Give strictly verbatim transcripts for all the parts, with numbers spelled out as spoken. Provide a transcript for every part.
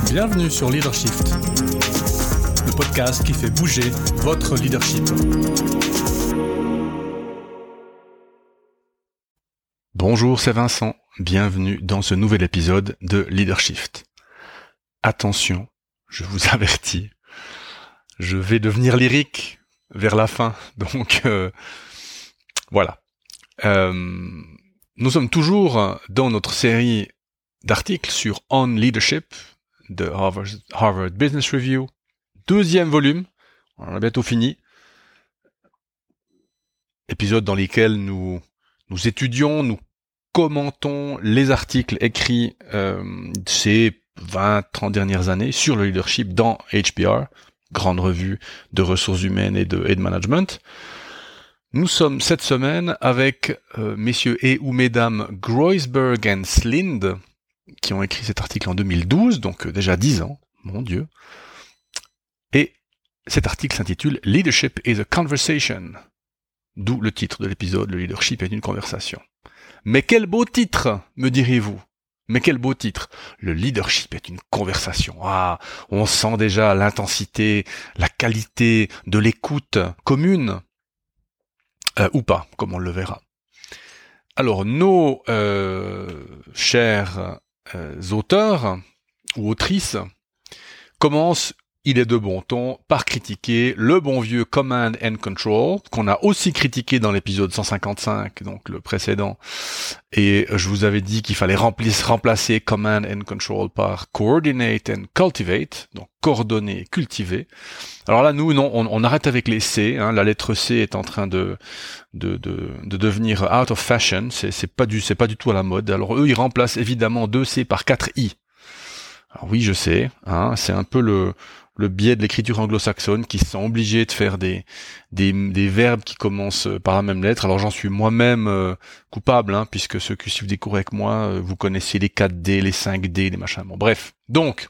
Bienvenue sur Leadershift, le podcast qui fait bouger votre leadership. Bonjour, c'est Vincent. Bienvenue dans ce nouvel épisode de Leadershift. Attention, je vous avertis, je vais devenir lyrique vers la fin, donc euh, voilà. Euh, nous sommes toujours dans notre série d'articles sur On Leadership de Harvard, Harvard Business Review, deuxième volume, on a bientôt fini, épisode dans lesquels nous nous étudions, nous commentons les articles écrits euh, ces vingt trente dernières années sur le leadership dans H B R, grande revue de ressources humaines et de, et de management. Nous sommes cette semaine avec euh, messieurs et ou mesdames Groisberg and Slind, qui ont écrit cet article en deux mille douze, donc euh, déjà dix ans, mon Dieu. Et cet article s'intitule « Leadership is a conversation », d'où le titre de l'épisode « Le leadership est une conversation ». Mais quel beau titre, me direz-vous? Mais quel beau titre! Le leadership est une conversation. Ah, on sent déjà l'intensité, la qualité de l'écoute commune, euh, ou pas, comme on le verra. Alors, nos euh, chers euh, auteurs ou autrices commencent, il est de bon ton, par critiquer le bon vieux Command and Control, qu'on a aussi critiqué dans l'épisode cent cinquante-cinq, donc le précédent. Et je vous avais dit qu'il fallait remplir, remplacer Command and Control par Coordinate and Cultivate, donc coordonner et cultiver. Alors là, nous, non, on, on arrête avec les C, hein, la lettre C est en train de, de, de, de devenir out of fashion, c'est, c'est pas du, c'est pas du tout à la mode. Alors eux, ils remplacent évidemment deux C par quatre I. Alors oui, je sais, hein, c'est un peu le, le biais de l'écriture anglo-saxonne qui se sont obligés de faire des, des, des verbes qui commencent par la même lettre. Alors j'en suis moi-même euh, coupable, hein, puisque ceux qui suivent des cours avec moi, euh, vous connaissez les quatre D, les cinq D, les machins. Bon, bref. Donc,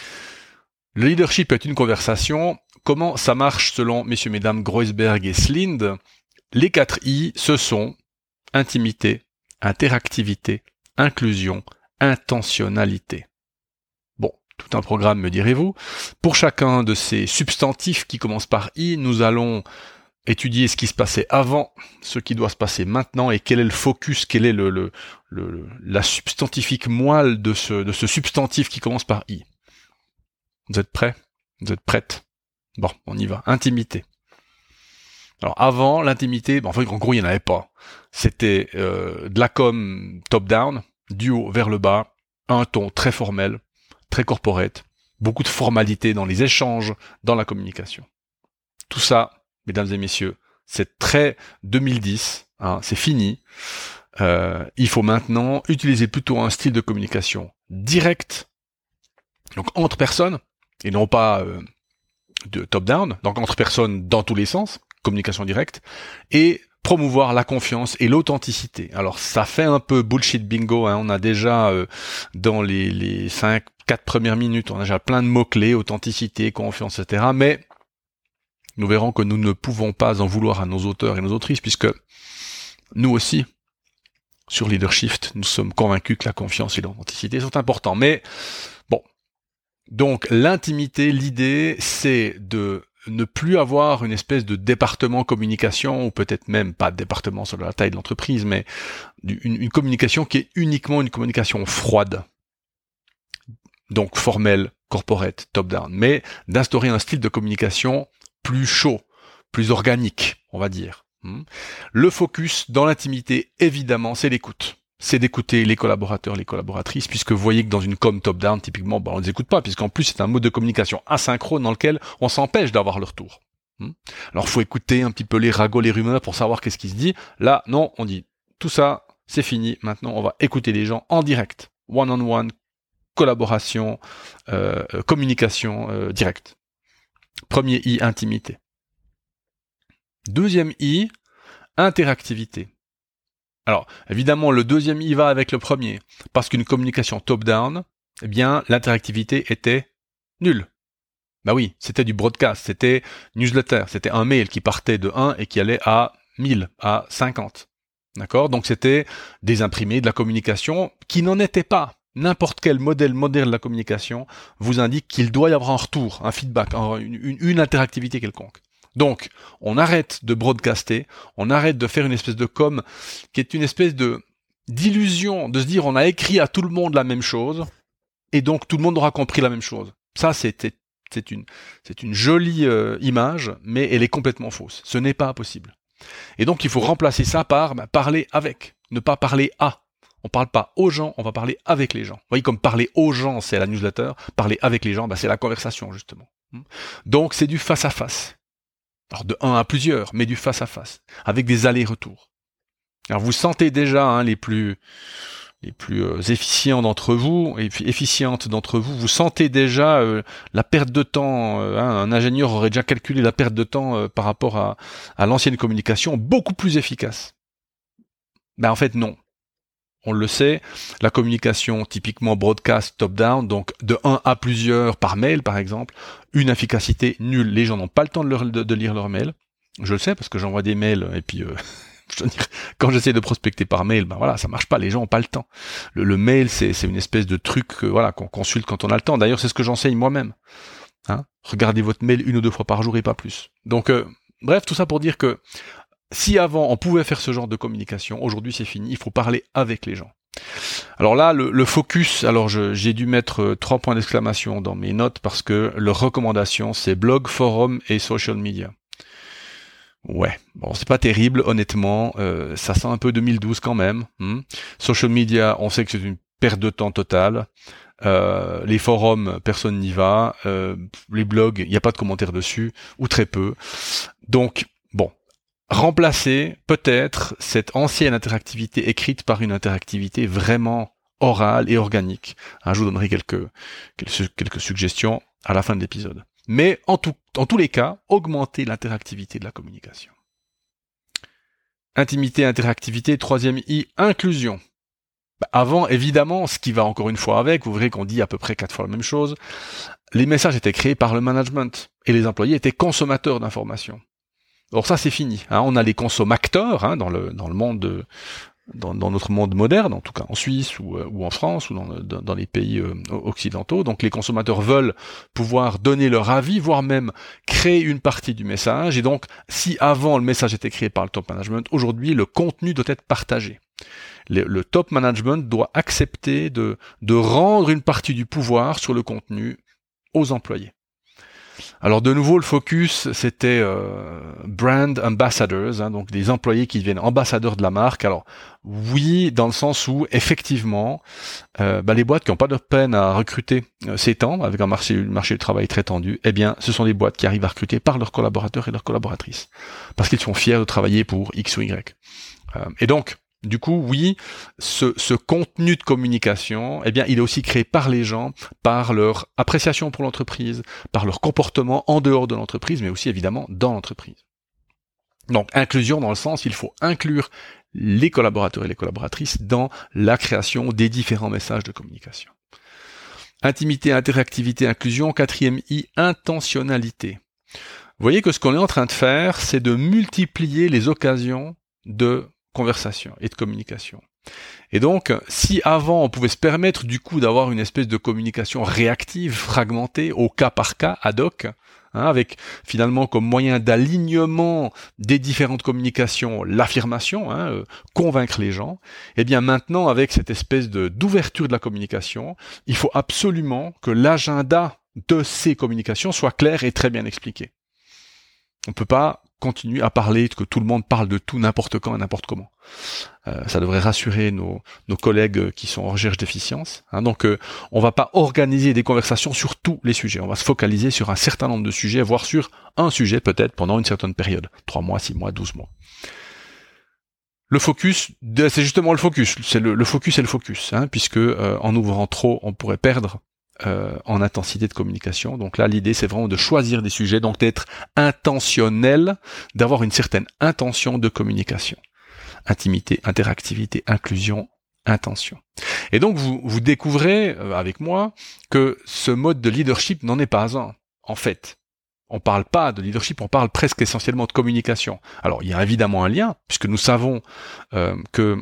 le leadership est une conversation. Comment ça marche selon messieurs, mesdames Groisberg et Slind? Les quatre I, ce sont intimité, interactivité, inclusion, intentionnalité. Tout un programme, me direz-vous. Pour chacun de ces substantifs qui commencent par I, nous allons étudier ce qui se passait avant, ce qui doit se passer maintenant, et quel est le focus, quelle est le, le, le, la substantifique moelle de ce, de ce substantif qui commence par I. Vous êtes prêts? Vous êtes prêtes? Bon, on y va. Intimité. Alors avant, l'intimité, bon, en fait, en gros, il n'y en avait pas. C'était euh, de la com top-down, du haut vers le bas, un ton très formel, très corporate, beaucoup de formalités dans les échanges, dans la communication. Tout ça, mesdames et messieurs, c'est très deux mille dix, hein, c'est fini. Euh, il faut maintenant utiliser plutôt un style de communication direct, donc entre personnes, et non pas euh, de top-down, donc entre personnes dans tous les sens, communication directe, et promouvoir la confiance et l'authenticité. Alors ça fait un peu bullshit bingo, hein. On a déjà euh, dans les, les cinq, quatre premières minutes, on a déjà plein de mots-clés, authenticité, confiance, et cetera. Mais nous verrons que nous ne pouvons pas en vouloir à nos auteurs et nos autrices, puisque nous aussi, sur Leadershift, nous sommes convaincus que la confiance et l'authenticité sont importants. Mais bon, donc l'intimité, l'idée, c'est de ne plus avoir une espèce de département communication, ou peut-être même pas de département selon la taille de l'entreprise, mais une, une communication qui est uniquement une communication froide. Donc formelle, corporate, top-down, mais d'instaurer un style de communication plus chaud, plus organique, on va dire. Le focus dans l'intimité, évidemment, c'est l'écoute. C'est d'écouter les collaborateurs, les collaboratrices, puisque vous voyez que dans une com top-down, typiquement, bah, on ne les écoute pas, puisqu'en plus, c'est un mode de communication asynchrone dans lequel on s'empêche d'avoir le retour. Alors, faut écouter un petit peu les ragots, les rumeurs pour savoir qu'est-ce qui se dit. Là, non, on dit, tout ça, c'est fini. Maintenant, on va écouter les gens en direct. One-on-one, collaboration, euh, communication euh, directe. Premier I, intimité. Deuxième I, interactivité. Alors, évidemment, le deuxième I va avec le premier, parce qu'une communication top-down, eh bien, l'interactivité était nulle. Bah oui, c'était du broadcast, c'était newsletter, c'était un mail qui partait de un et qui allait à mille, à cinquante. D'accord? Donc c'était des imprimés, de la communication qui n'en était pas. n'importe quel modèle moderne de la communication vous indique qu'il doit y avoir un retour, un feedback, une, une, une interactivité quelconque. Donc, on arrête de broadcaster, on arrête de faire une espèce de com qui est une espèce de d'illusion, de se dire on a écrit à tout le monde la même chose, et donc tout le monde aura compris la même chose. Ça, c'est, c'est, c'est, une, c'est une jolie euh, image, mais elle est complètement fausse. Ce n'est pas possible. Et donc, il faut remplacer ça par bah, parler avec, ne pas parler à. On parle pas aux gens, on va parler avec les gens. Vous voyez, comme parler aux gens, c'est la newsletter, parler avec les gens, bah, c'est la conversation, justement. Donc, c'est du face-à-face. Alors de un à plusieurs, mais du face-à-face, avec des allers-retours. Alors vous sentez déjà hein, les plus les plus euh, efficients d'entre vous, et puis efficientes d'entre vous, vous sentez déjà euh, la perte de temps. Euh, hein, un ingénieur aurait déjà calculé la perte de temps euh, par rapport à, à l'ancienne communication, beaucoup plus efficace. Ben en fait non. On le sait, la communication typiquement broadcast top-down, donc de un à plusieurs par mail par exemple, une efficacité nulle. Les gens n'ont pas le temps de, leur, de, de lire leurs mails. Je le sais parce que j'envoie des mails et puis euh, je veux dire, quand j'essaie de prospecter par mail, ben voilà, ça marche pas. Les gens n'ont pas le temps. Le, le mail, c'est, c'est une espèce de truc que, voilà, qu'on consulte quand on a le temps. D'ailleurs, c'est ce que j'enseigne moi-même. Hein, regardez votre mail une ou deux fois par jour et pas plus. Donc, euh, bref, tout ça pour dire que si avant on pouvait faire ce genre de communication, aujourd'hui c'est fini, il faut parler avec les gens. Alors là, le, le focus, alors je, j'ai dû mettre euh, trois points d'exclamation dans mes notes parce que leur recommandation c'est blog, forum et social media. Ouais, bon c'est pas terrible honnêtement, euh, ça sent un peu deux mille douze quand même. Hmm. Social media, on sait que c'est une perte de temps totale. Euh, les forums, personne n'y va. Euh, les blogs, il n'y a pas de commentaires dessus ou très peu. Donc bon. Remplacer peut-être cette ancienne interactivité écrite par une interactivité vraiment orale et organique. Hein, je vous donnerai quelques, quelques, quelques suggestions à la fin de l'épisode. Mais en, tout, en tous les cas, augmenter l'interactivité de la communication. Intimité, interactivité, troisième I, inclusion. Bah, avant, évidemment, ce qui va encore une fois avec, vous verrez qu'on dit à peu près quatre fois la même chose, les messages étaient créés par le management et les employés étaient consommateurs d'informations. Alors ça c'est fini, hein. On a les consommateurs hein, dans le dans le monde de, dans, dans notre monde moderne, en tout cas en Suisse ou, ou en France ou dans, dans, dans les pays euh, occidentaux. Donc les consommateurs veulent pouvoir donner leur avis, voire même créer une partie du message. Et donc si avant le message était créé par le top management, aujourd'hui le contenu doit être partagé. Le, le top management doit accepter de de rendre une partie du pouvoir sur le contenu aux employés. Alors de nouveau le focus c'était euh, brand ambassadors, hein, donc des employés qui deviennent ambassadeurs de la marque. Alors oui, dans le sens où effectivement euh, bah, les boîtes qui n'ont pas de peine à recruter euh, ces temps avec un marché, un marché du travail très tendu, eh bien ce sont des boîtes qui arrivent à recruter par leurs collaborateurs et leurs collaboratrices parce qu'ils sont fiers de travailler pour X ou Y. Euh, et donc du coup, oui, ce, ce contenu de communication, eh bien, il est aussi créé par les gens, par leur appréciation pour l'entreprise, par leur comportement en dehors de l'entreprise, mais aussi évidemment dans l'entreprise. Donc, inclusion dans le sens, il faut inclure les collaborateurs et les collaboratrices dans la création des différents messages de communication. Intimité, interactivité, inclusion. Quatrième I, intentionnalité. Vous voyez que ce qu'on est en train de faire, c'est de multiplier les occasions de conversation et de communication. Et donc, si avant on pouvait se permettre du coup d'avoir une espèce de communication réactive, fragmentée, au cas par cas, ad hoc, hein, avec finalement comme moyen d'alignement des différentes communications l'affirmation, hein, euh, convaincre les gens, eh bien maintenant avec cette espèce de d'ouverture de la communication, il faut absolument que l'agenda de ces communications soit clair et très bien expliqué. On peut pas continuer à parler, que tout le monde parle de tout n'importe quand et n'importe comment. Euh, ça devrait rassurer nos, nos collègues qui sont en recherche d'efficience. Hein. Donc, euh, on va pas organiser des conversations sur tous les sujets. On va se focaliser sur un certain nombre de sujets, voire sur un sujet peut-être pendant une certaine période. Trois mois, six mois, douze mois. Le focus, c'est justement le focus. C'est le, le focus et le focus, hein, puisque euh, en ouvrant trop, on pourrait perdre Euh, en intensité de communication. Donc là, l'idée, c'est vraiment de choisir des sujets, donc d'être intentionnel, d'avoir une certaine intention de communication. Intimité, interactivité, inclusion, intention. Et donc, vous, vous découvrez euh, avec moi que ce mode de leadership n'en est pas un. En fait, on parle pas de leadership, on parle presque essentiellement de communication. Alors, il y a évidemment un lien, puisque nous savons euh, que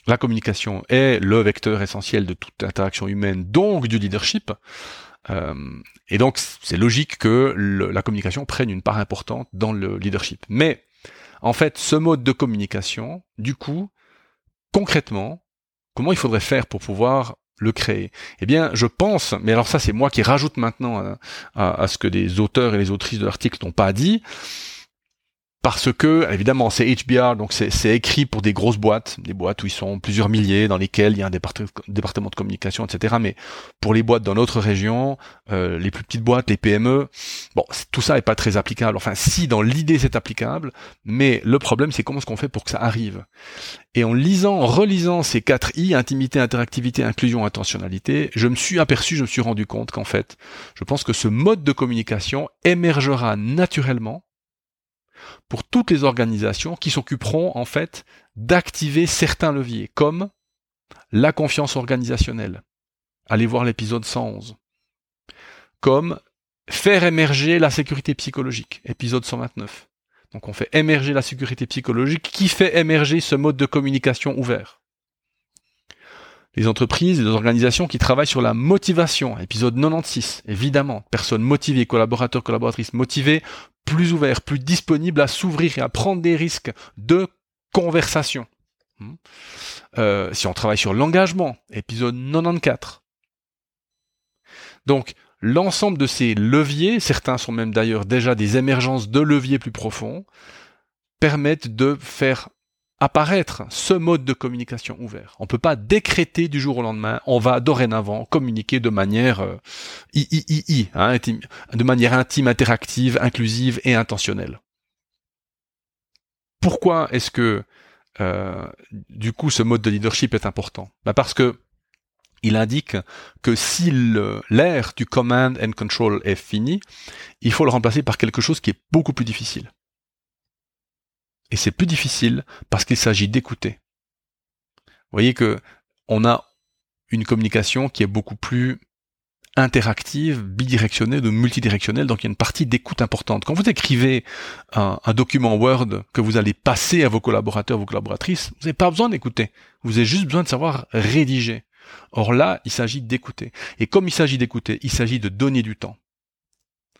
la communication est le vecteur essentiel de toute interaction humaine, donc du leadership. Euh, et donc, c'est logique que le, la communication prenne une part importante dans le leadership. Mais, en fait, ce mode de communication, du coup, concrètement, comment il faudrait faire pour pouvoir le créer? Eh bien, je pense, mais alors ça, c'est moi qui rajoute maintenant à, à, à ce que les auteurs et les autrices de l'article n'ont pas dit, parce que, évidemment, c'est H B R, donc c'est, c'est écrit pour des grosses boîtes, des boîtes où ils sont plusieurs milliers, dans lesquelles il y a un départ- département de communication, et cetera. Mais pour les boîtes dans notre région, euh, les plus petites boîtes, les P M E, bon, tout ça est pas très applicable. Enfin, si, dans l'idée, c'est applicable, mais le problème, c'est comment est-ce qu'on fait pour que ça arrive. Et en lisant, en relisant ces quatre I, intimité, interactivité, inclusion, intentionnalité, je me suis aperçu, je me suis rendu compte qu'en fait, je pense que ce mode de communication émergera naturellement pour toutes les organisations qui s'occuperont en fait d'activer certains leviers, comme la confiance organisationnelle. Allez voir l'épisode cent onze. Comme faire émerger la sécurité psychologique, épisode cent vingt-neuf. Donc on fait émerger la sécurité psychologique qui fait émerger ce mode de communication ouvert. Les entreprises et les organisations qui travaillent sur la motivation, épisode quatre-vingt-seize, évidemment, personnes motivées, collaborateurs, collaboratrices motivés, plus ouverts, plus disponibles à s'ouvrir et à prendre des risques de conversation. Euh, si on travaille sur l'engagement, épisode quatre-vingt-quatorze. Donc, l'ensemble de ces leviers, certains sont même d'ailleurs déjà des émergences de leviers plus profonds, permettent de faire apparaître ce mode de communication ouvert. On ne peut pas décréter du jour au lendemain, on va dorénavant communiquer de manière euh, I, I, I, I, hein, intime, de manière intime, interactive, inclusive et intentionnelle. Pourquoi est-ce que euh, du coup ce mode de leadership est important? Ben parce que il indique que si le, l'ère du command and control est fini, il faut le remplacer par quelque chose qui est beaucoup plus difficile. Et c'est plus difficile parce qu'il s'agit d'écouter. Vous voyez que on a une communication qui est beaucoup plus interactive, bidirectionnelle ou multidirectionnelle, donc il y a une partie d'écoute importante. Quand vous écrivez un, un document Word que vous allez passer à vos collaborateurs, vos collaboratrices, vous n'avez pas besoin d'écouter. Vous avez juste besoin de savoir rédiger. Or là, il s'agit d'écouter. Et comme il s'agit d'écouter, il s'agit de donner du temps. Pourquoi ?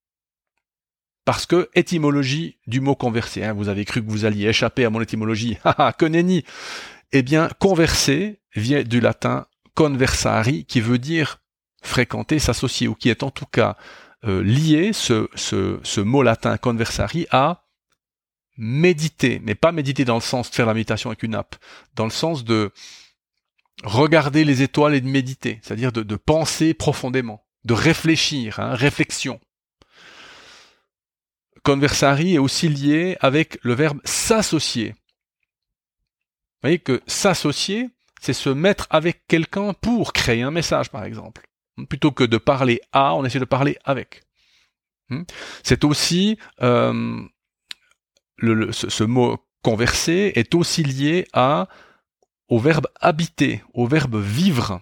Parce que étymologie du mot converser, hein, vous avez cru que vous alliez échapper à mon étymologie, haha, que nenni. Eh bien, converser vient du latin conversari, qui veut dire fréquenter, s'associer, ou qui est en tout cas euh, lié, ce, ce, ce mot latin conversari, à méditer, mais pas méditer dans le sens de faire la méditation avec une app, dans le sens de regarder les étoiles et de méditer, c'est-à-dire de, de penser profondément, de réfléchir, hein, réflexion. Conversari est aussi lié avec le verbe s'associer. Vous voyez que s'associer, c'est se mettre avec quelqu'un pour créer un message, par exemple. Plutôt que de parler à, on essaie de parler avec. C'est aussi, euh, le, le, ce, ce mot converser est aussi lié à, au verbe habiter, au verbe vivre.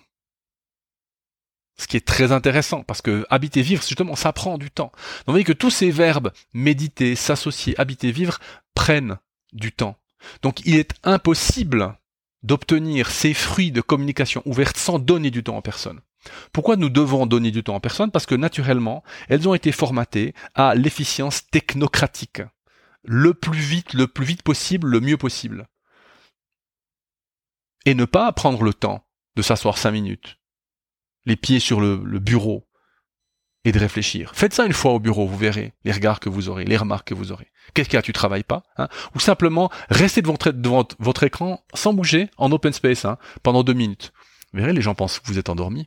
Ce qui est très intéressant, parce que habiter, vivre, justement, ça prend du temps. Donc vous voyez que tous ces verbes, méditer, s'associer, habiter, vivre, prennent du temps. Donc il est impossible d'obtenir ces fruits de communication ouverte sans donner du temps à personne. Pourquoi nous devons donner du temps à personne ? Parce que naturellement, elles ont été formatées à l'efficience technocratique. Le plus vite, le plus vite possible, le mieux possible. Et ne pas prendre le temps de s'asseoir cinq minutes. Les pieds sur le, le bureau, et de réfléchir. Faites ça une fois au bureau, vous verrez les regards que vous aurez, les remarques que vous aurez. Qu'est-ce qu'il y a, tu travailles pas, hein ? Ou simplement, restez devant, devant votre écran, sans bouger, en open space, hein, pendant deux minutes. Vous verrez, les gens pensent que vous êtes endormi.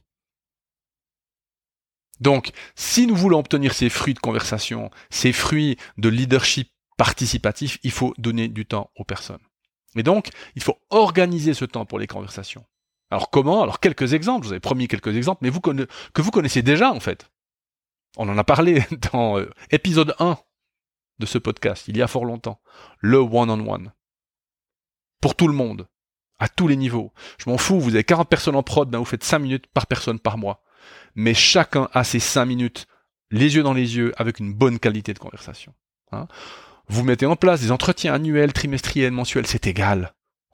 Donc, si nous voulons obtenir ces fruits de conversation, ces fruits de leadership participatif, il faut donner du temps aux personnes. Et donc, il faut organiser ce temps pour les conversations. Alors comment ? Alors quelques exemples, je vous avais promis quelques exemples, mais vous conna- que vous connaissez déjà en fait. On en a parlé dans euh, épisode un de ce podcast, il y a fort longtemps. Le one-on-one. Pour tout le monde, à tous les niveaux. Je m'en fous, vous avez quarante personnes en prod, ben vous faites cinq minutes par personne par mois. Mais chacun a ses cinq minutes, les yeux dans les yeux, avec une bonne qualité de conversation. Hein ? Vous mettez en place des entretiens annuels, trimestriels, mensuels, c'est égal.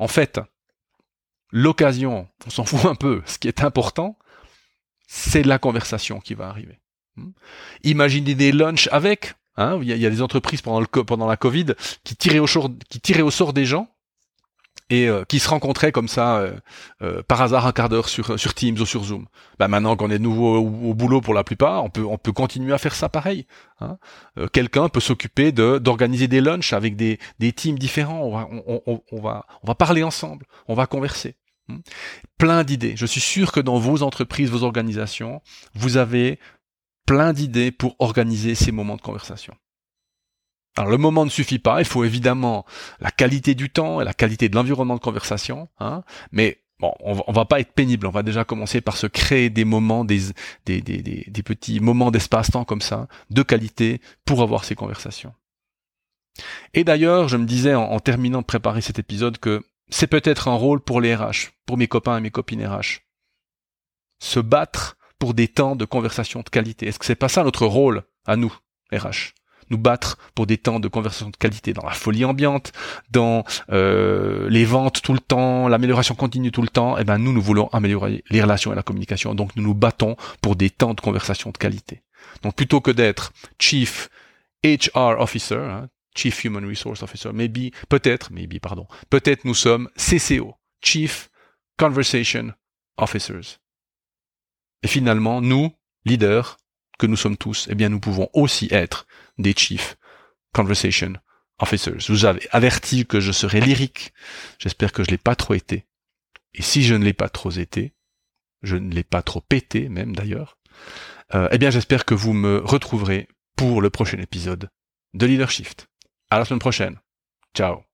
En fait, l'occasion, on s'en fout un peu. Ce qui est important, c'est la conversation qui va arriver. Imaginez des lunchs avec. Hein, il y a, il y a des entreprises pendant le pendant la Covid qui tiraient au sort, qui tiraient au sort des gens et euh, qui se rencontraient comme ça euh, euh, par hasard un quart d'heure sur sur Teams ou sur Zoom. Bah maintenant qu'on est de nouveau au, au boulot pour la plupart, on peut on peut continuer à faire ça pareil. Hein. Euh, quelqu'un peut s'occuper de d'organiser des lunchs avec des des teams différents. On va on, on, on va on va parler ensemble, on va converser. Plein d'idées. Je suis sûr que dans vos entreprises, vos organisations, vous avez plein d'idées pour organiser ces moments de conversation. Alors le moment ne suffit pas, il faut évidemment la qualité du temps et la qualité de l'environnement de conversation, hein, mais bon, on va, on va pas être pénible, on va déjà commencer par se créer des moments, des, des, des, des, des petits moments d'espace-temps comme ça, de qualité, pour avoir ces conversations. Et d'ailleurs, je me disais en, en terminant de préparer cet épisode que c'est peut-être un rôle pour les R H, pour mes copains et mes copines R H. Se battre pour des temps de conversation de qualité. Est-ce que c'est pas ça notre rôle à nous, R H ? Nous battre pour des temps de conversation de qualité, dans la folie ambiante, dans euh, les ventes tout le temps, l'amélioration continue tout le temps. Eh ben nous, nous voulons améliorer les relations et la communication. Donc nous nous battons pour des temps de conversation de qualité. Donc plutôt que d'être Chief H R Officer, hein, Chief Human Resource Officer, maybe, peut-être, maybe, pardon, peut-être nous sommes C C O, Chief Conversation Officers. Et finalement, nous, leaders, que nous sommes tous, eh bien, nous pouvons aussi être des Chief Conversation Officers. Je vous avais averti que je serais lyrique. J'espère que je l'ai pas trop été. Et si je ne l'ai pas trop été, je ne l'ai pas trop pété, même d'ailleurs, euh, eh bien, j'espère que vous me retrouverez pour le prochain épisode de Leadership. À la semaine prochaine. Ciao.